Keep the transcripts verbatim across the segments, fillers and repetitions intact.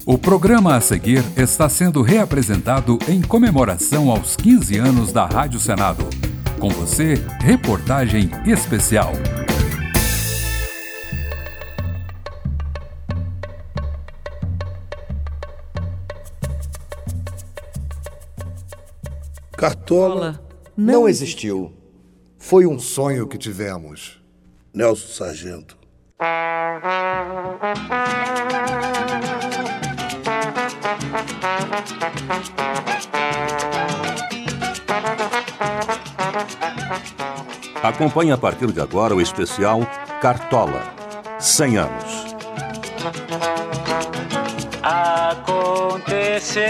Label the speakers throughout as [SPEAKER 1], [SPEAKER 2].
[SPEAKER 1] O programa a seguir está sendo reapresentado em comemoração aos quinze anos da Rádio Senado. Com você, reportagem especial.
[SPEAKER 2] Cartola não existiu. Foi um sonho que tivemos.
[SPEAKER 3] Nelson Sargento.
[SPEAKER 4] Acompanhe a partir de agora o especial Cartola, cem anos.
[SPEAKER 5] Aconteceu,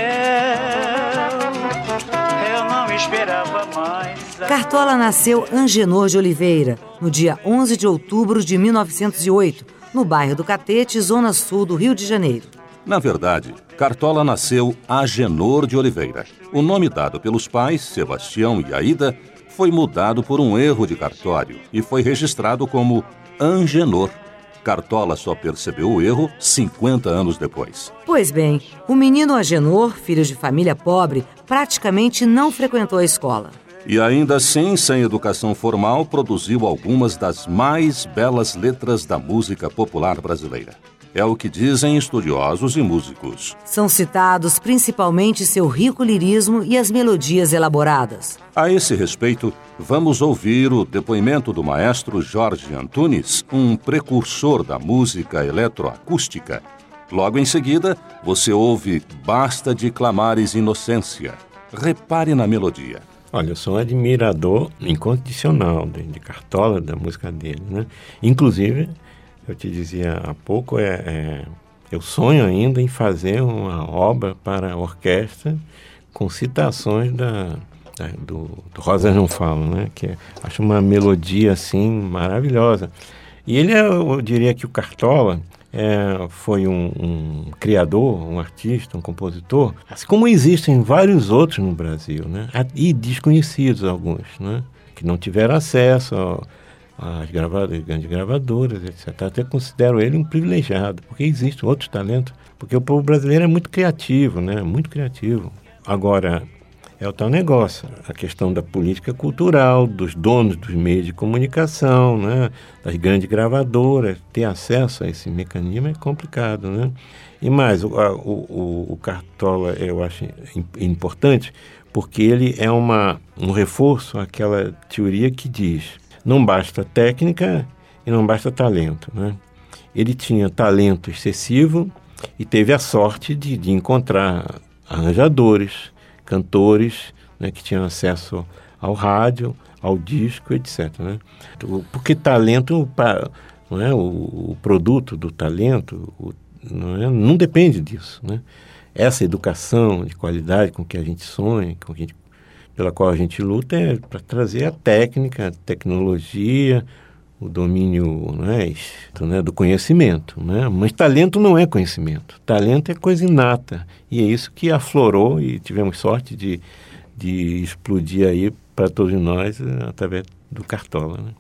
[SPEAKER 5] eu não esperava mais.
[SPEAKER 6] Cartola nasceu Angenor de Oliveira, no dia onze de outubro de mil novecentos e oito, no bairro do Catete, zona sul do Rio de Janeiro.
[SPEAKER 4] Na verdade, Cartola nasceu Agenor de Oliveira. O nome dado pelos pais, Sebastião e Aida, foi mudado por um erro de cartório e foi registrado como Angenor. Cartola só percebeu o erro cinquenta anos depois.
[SPEAKER 6] Pois bem, o menino Agenor, filho de família pobre, praticamente não frequentou a escola.
[SPEAKER 4] E ainda assim, sem educação formal, produziu algumas das mais belas letras da música popular brasileira. É o que dizem estudiosos e músicos.
[SPEAKER 6] São citados principalmente seu rico lirismo e as melodias elaboradas.
[SPEAKER 4] A esse respeito, vamos ouvir o depoimento do maestro Jorge Antunes, um precursor da música eletroacústica. Logo em seguida, você ouve Basta de Clamares Inocência. Repare na melodia.
[SPEAKER 7] Olha, eu sou um admirador incondicional de, de Cartola, da música dele, né? Inclusive, eu te dizia há pouco, é, é, eu sonho ainda em fazer uma obra para a orquestra com citações da, da, do, do Rosa Não Fala, né? Que é, acho uma melodia assim maravilhosa. E ele, é, eu diria que o Cartola é, foi um, um criador, um artista, um compositor, assim como existem vários outros no Brasil, né? E desconhecidos alguns, né? Que não tiveram acesso ao as gravadoras, grandes gravadoras, etcétera. Até considero ele um privilegiado, porque existem outros talentos, porque o povo brasileiro é muito criativo, né? Muito criativo. Agora, é o tal negócio, a questão da política cultural, dos donos dos meios de comunicação, né? Das grandes gravadoras, ter acesso a esse mecanismo é complicado, né? E mais, o, a, o, o Cartola eu acho importante, porque ele é uma, um reforço àquela teoria que diz: não basta técnica e não basta talento, né? Ele tinha talento excessivo e teve a sorte de, de encontrar arranjadores, cantores, né, que tinham acesso ao rádio, ao disco, etcétera, né? Porque talento, não é, o, o produto do talento o, não, é, não depende disso, né? Essa educação de qualidade com que a gente sonha, com que a gente pela qual a gente luta, é para trazer a técnica, a tecnologia, o domínio, né, né, do conhecimento, né? Mas talento não é conhecimento. Talento é coisa inata. E é isso que aflorou e tivemos sorte de, de explodir aí para todos nós através do Cartola, né?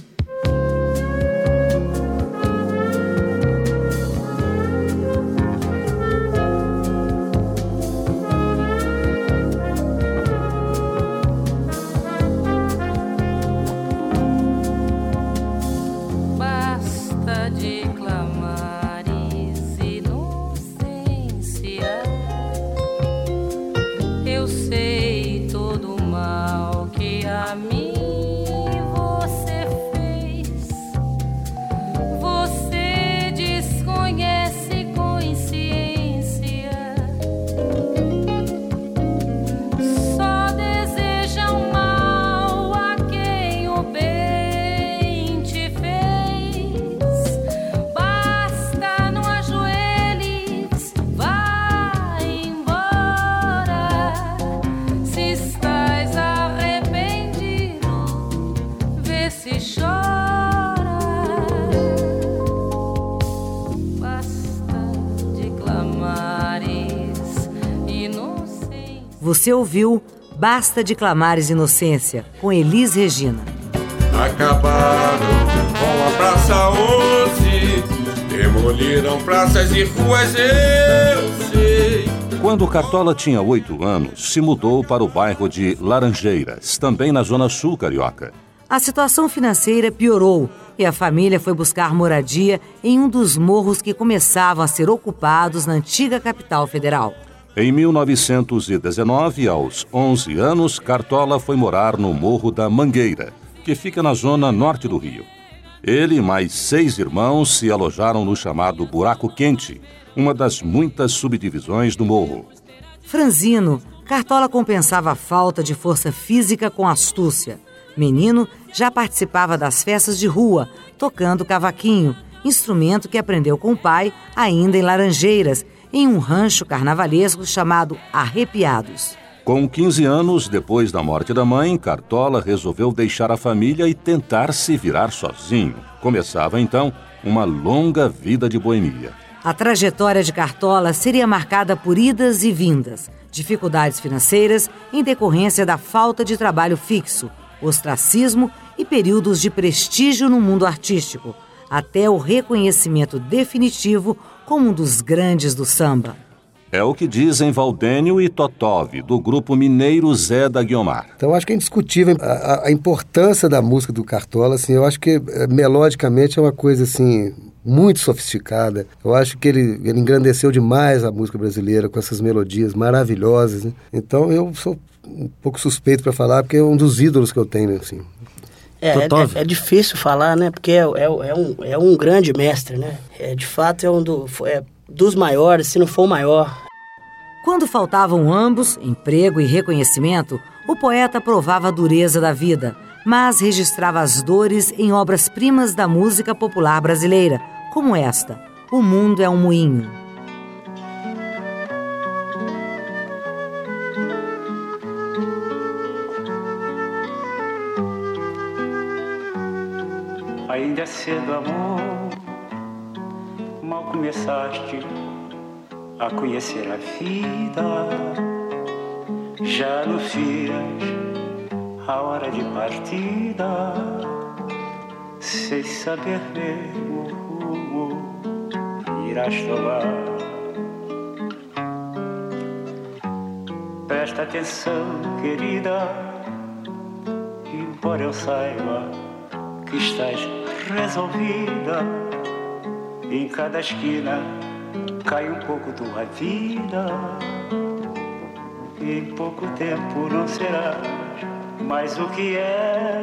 [SPEAKER 6] Você ouviu Basta de Clamares Inocência, com Elis Regina.
[SPEAKER 8] Acabaram com a Praça onze, demoliram praças e ruas, eu
[SPEAKER 4] Quando Cartola tinha oito anos, se mudou para o bairro de Laranjeiras, também na zona sul carioca.
[SPEAKER 6] A situação financeira piorou e a família foi buscar moradia em um dos morros que começavam a ser ocupados na antiga capital federal.
[SPEAKER 4] Em mil novecentos e dezenove, aos onze anos, Cartola foi morar no Morro da Mangueira, que fica na zona norte do Rio. Ele e mais seis irmãos se alojaram no chamado Buraco Quente, uma das muitas subdivisões do morro.
[SPEAKER 6] Franzino, Cartola compensava a falta de força física com astúcia. Menino, já participava das festas de rua, tocando cavaquinho, instrumento que aprendeu com o pai ainda em Laranjeiras, em um rancho carnavalesco chamado Arrepiados.
[SPEAKER 4] Com quinze anos, depois da morte da mãe, Cartola resolveu deixar a família e tentar se virar sozinho. Começava, então, uma longa vida de boemia.
[SPEAKER 6] A trajetória de Cartola seria marcada por idas e vindas, dificuldades financeiras em decorrência da falta de trabalho fixo, ostracismo e períodos de prestígio no mundo artístico, até o reconhecimento definitivo como um dos grandes do samba.
[SPEAKER 4] É o que dizem Valdênio e Totov, do grupo mineiro Zé da Guiomar.
[SPEAKER 9] Então, acho que é indiscutível a, a importância da música do Cartola. Assim, eu acho que, melodicamente, é uma coisa assim, muito sofisticada. Eu acho que ele, ele engrandeceu demais a música brasileira com essas melodias maravilhosas, né? Então, eu sou um pouco suspeito para falar, porque é um dos ídolos que eu tenho, assim.
[SPEAKER 10] É, é, é difícil falar, né? Porque é, é, é, um, é um grande mestre, né? É, de fato, é um do, é dos maiores, se não for o maior.
[SPEAKER 6] Quando faltavam ambos, emprego e reconhecimento, o poeta provava a dureza da vida, mas registrava as dores em obras-primas da música popular brasileira, como esta, O Mundo é um Moinho.
[SPEAKER 5] Ainda é cedo, amor, mal começaste a conhecer a vida, já anuncias a hora de partida, sem saber mesmo o rumo irás tomar. Presta atenção, querida, embora eu saiba que estás resolvida, em cada esquina cai um pouco tua vida. Em pouco tempo não serás mais o que é.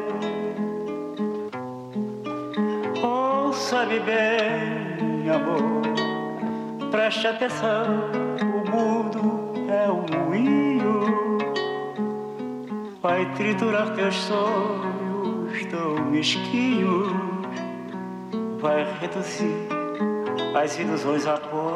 [SPEAKER 5] Ouça-me bem, amor, preste atenção, o mundo é um moinho, vai triturar teus sonhos tão mesquinhos, vai reduzir as ilusões a pó.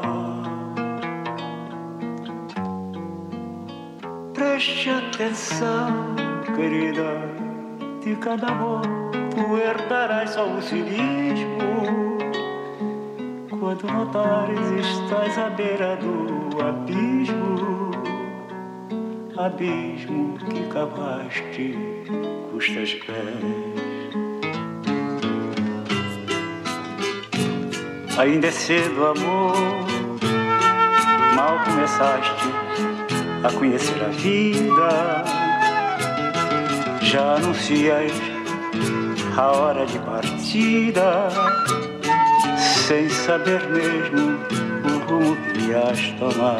[SPEAKER 5] Preste atenção, querida, de cada amor tu herdarás só o cinismo. Quando notares estás à beira do abismo, abismo que cavaste custas pés. Ainda é cedo, amor, mal começaste a conhecer a vida, já anuncias a hora de partida, sem saber mesmo o rumo que irás tomar.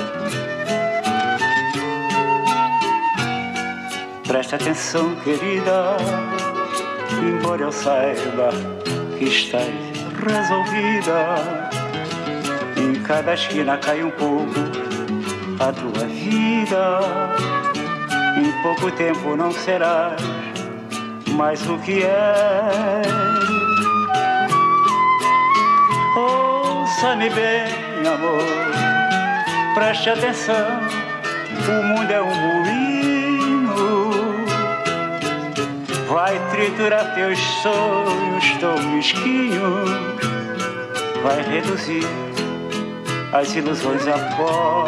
[SPEAKER 5] Presta atenção, querida, embora eu saiba que estás resolvida, em cada esquina cai um pouco a tua vida. Em pouco tempo não serás mais o que é. Ouça-me bem, amor, preste atenção, o mundo é um moinho, vai triturar teus sonhos tão mesquinhos, vai reduzir as ilusões a pó.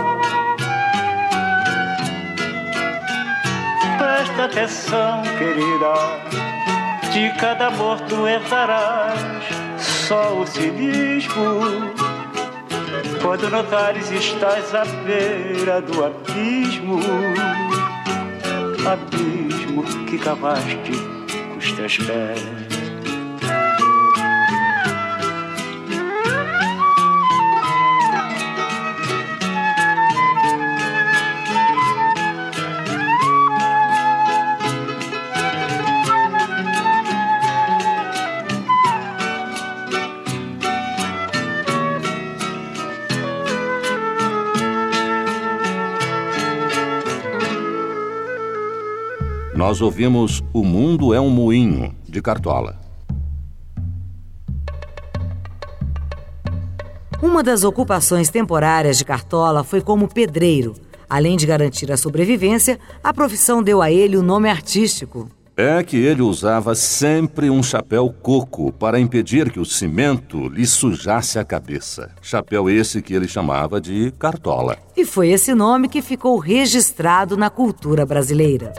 [SPEAKER 5] Presta atenção, querida, de cada amor tu herdarás só o cinismo. quando notares estás à beira do abismo, abismo que cavaste com os teus pés.
[SPEAKER 4] Nós ouvimos O Mundo é um Moinho, de Cartola.
[SPEAKER 6] Uma das ocupações temporárias de Cartola foi como pedreiro. Além de garantir a sobrevivência, a profissão deu a ele o nome artístico.
[SPEAKER 4] É que ele usava sempre um chapéu coco para impedir que o cimento lhe sujasse a cabeça. Chapéu esse que ele chamava de Cartola.
[SPEAKER 6] E foi esse nome que ficou registrado na cultura brasileira.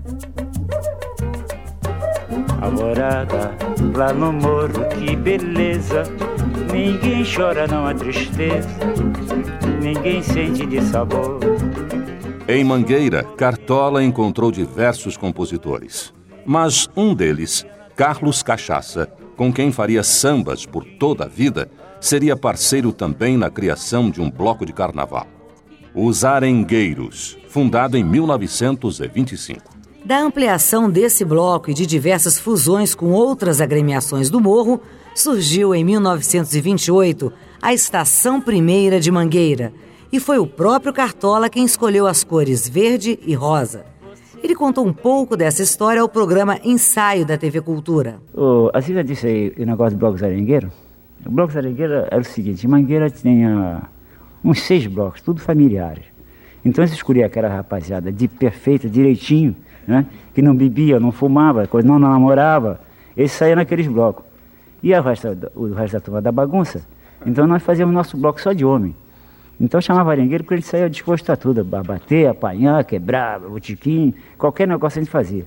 [SPEAKER 5] Alvorada, lá no morro, que beleza. Ninguém chora, não há tristeza. Ninguém sente de sabor.
[SPEAKER 4] Em Mangueira, Cartola encontrou diversos compositores. Mas um deles, Carlos Cachaça, com quem faria sambas por toda a vida, seria parceiro também na criação de um bloco de carnaval. Os Arengueiros, fundado em mil novecentos e vinte e cinco.
[SPEAKER 6] Da ampliação desse bloco e de diversas fusões com outras agremiações do Morro, surgiu em mil novecentos e vinte e oito a Estação Primeira de Mangueira, e foi o próprio Cartola quem escolheu as cores verde e rosa. Ele contou um pouco dessa história ao programa Ensaio da T V Cultura.
[SPEAKER 11] Oh, a Cida disse aí o negócio do Bloco Arengueiro. O Bloco Arengueiro era o seguinte: Mangueira tinha uns seis blocos, tudo familiares. Então eles escolhiam aquela rapaziada de perfeita, direitinho, né? Que não bebia, não fumava, não namorava. Eles saíam naqueles blocos. E o resto, o resto da turma da bagunça. Então nós fazíamos nosso bloco só de homem. Então chamava arengueiro porque ele saía disposto a tudo, a bater, apanhar, quebrar, botiquim, qualquer negócio a gente fazia.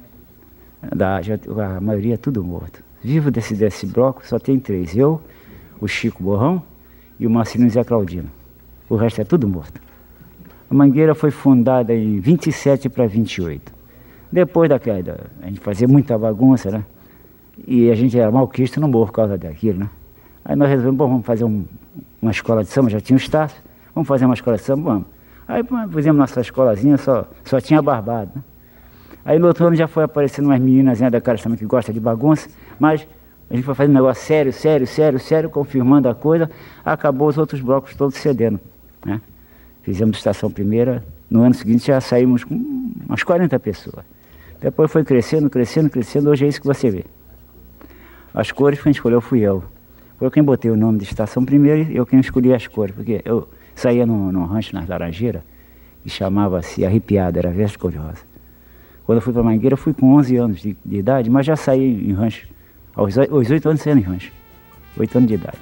[SPEAKER 11] Da, já, a maioria é tudo morto. Vivo desse, desse bloco só tem três: eu, o Chico Borrão e o Marcelino Zé Claudino. O resto é tudo morto. A Mangueira foi fundada em vinte e sete para vinte e oito. Depois daquela, da, a gente fazia muita bagunça, né? E a gente era malquisto no morro por causa daquilo, né? Aí nós resolvemos, bom, vamos fazer um, uma escola de samba, já tinha o Estácio, vamos fazer uma escola de samba, vamos. Aí fizemos nossa escolazinha, só, só tinha barbado, né? Aí no outro ano já foi aparecendo umas meninas da cara também que gostam de bagunça, mas a gente foi fazendo um negócio sério, sério, sério, sério, confirmando a coisa, acabou os outros blocos todos cedendo, né? Fizemos Estação Primeira, no ano seguinte já saímos com umas quarenta pessoas. Depois foi crescendo, crescendo, crescendo, hoje é isso que você vê. As cores quem escolheu fui eu. Foi eu quem botei o nome de Estação Primeira e eu quem escolhi as cores, porque eu saía num, num rancho nas Laranjeiras e chamava-se Arrepiada, era verde cor-de-rosa. Quando eu fui para Mangueira, eu fui com onze anos de, de idade, mas já saí em rancho. Aos oito anos saí em rancho. oito anos de idade.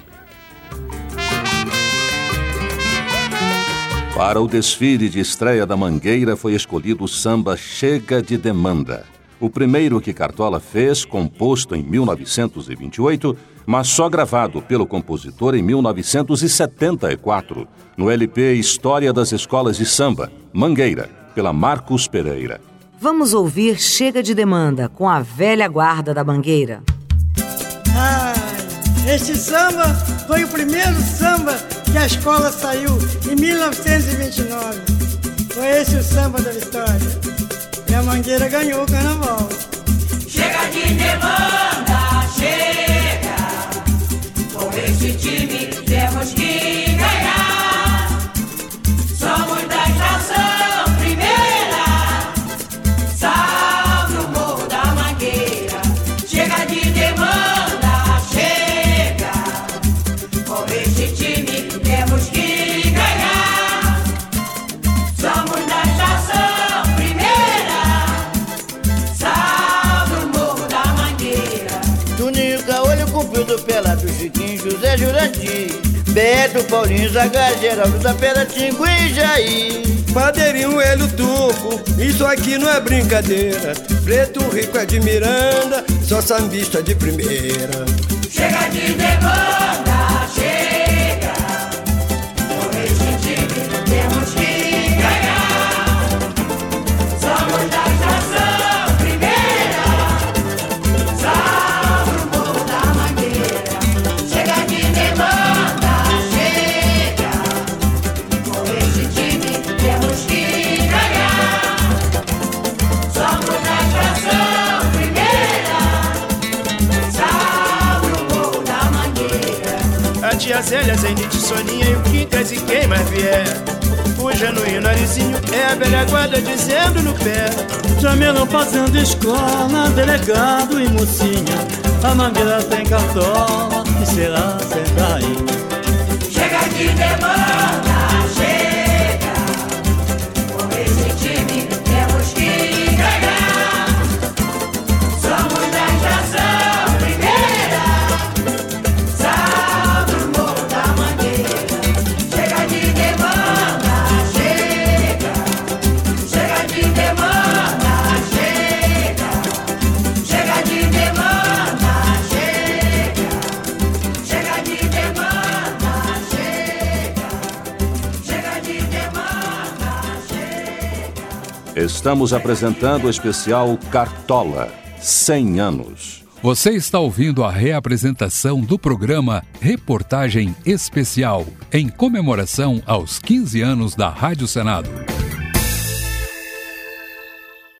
[SPEAKER 4] Para o desfile de estreia da Mangueira foi escolhido o samba Chega de Demanda. O primeiro que Cartola fez, composto em mil novecentos e vinte e oito, mas só gravado pelo compositor em mil novecentos e setenta e quatro, no L P História das Escolas de Samba, Mangueira, pela Marcos Pereira.
[SPEAKER 6] Vamos ouvir Chega de Demanda, com a velha guarda da Mangueira.
[SPEAKER 12] Ah, este samba foi o primeiro samba que a escola saiu em mil novecentos e vinte e nove. Foi esse o samba da vitória. E a Mangueira ganhou o carnaval.
[SPEAKER 13] Chega de demanda, chega. Com esse time temos que ganhar. Somos da Estação Primeira. Salve o morro da Mangueira. Chega de demanda, chega. Com esse time temos que ganhar. Somos da Estação Primeira. Salve o morro da Mangueira.
[SPEAKER 14] Tunica, olho comprido, pelado, Chiquinho, José Jurandir, Beto, Paulinho, Zagar, Geraldo da Pedra, Tingo e Jair.
[SPEAKER 15] Padeirinho, Hélio Turco, isso aqui não é brincadeira. Preto Rico é de Miranda, só sambista de primeira.
[SPEAKER 13] Chega de demanda, chega.
[SPEAKER 16] Zélia, Zenite, Soninha e o Quincas e quem mais vier. O genuíno Arizinho é a velha guarda dizendo no pé.
[SPEAKER 17] Jamilão fazendo escola, delegado e mocinha. A Mangueira tem cartola e será sempre rainha.
[SPEAKER 13] Chega de demanda, chega. Com esse time temos que ganhar. Somos da estação primeira. Salve o Morro da Mangueira. Chega de demanda, chega. Chega de demanda, chega. Chega de demanda, chega. Chega de demanda, chega. Chega de demanda, chega.
[SPEAKER 4] Estamos apresentando o especial Cartola, cem anos.
[SPEAKER 1] Você está ouvindo a reapresentação do programa Reportagem Especial, em comemoração aos quinze anos da Rádio Senado.